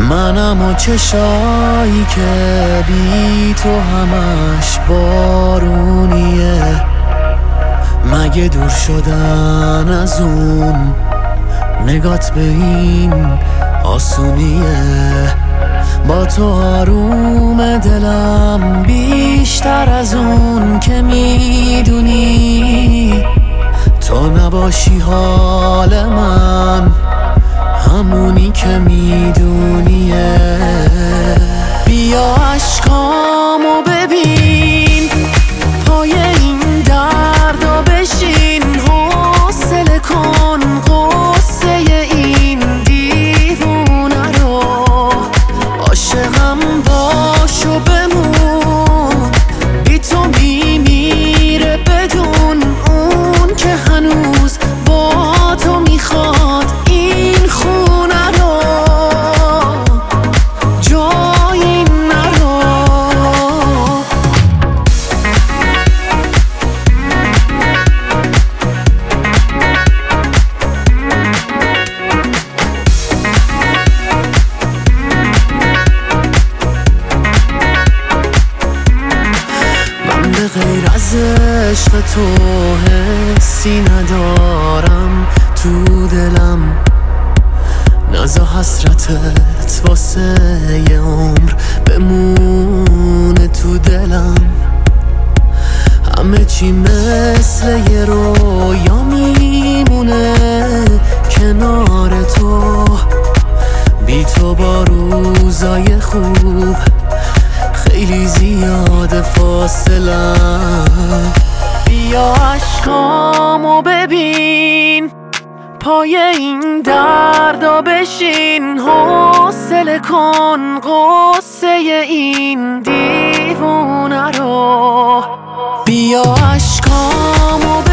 منم و چشایی که بی تو همش بارونیه، مگه دور شدن از اون نگات به این آسونیه. با تو آروم دلم بیشتر از اون که میدونی، تو نباشی حال من همونی که میدونیه. بیا عشقامو ببین، پای این دردا بشین، حوصله کن قصه این دیوونه رو، عاشقم باش و بمون، بی تو میمیره بدون اون که هنوز با تو میخواد این خونه رو، جایی نرو. من به غیر از عشق تو حسی ندارم تو دلم، نزا حسرتت واسه یه عمر بمونه تو دلم. همه چی مثل یه رویا میمونه کنار تو، بی تو با روزای خوب خیلی زیاد فاصله. بیا عشقامو ببین، پای این دردا بشین، حوصله کن قصه این دیوونه رو. بیا عشقامو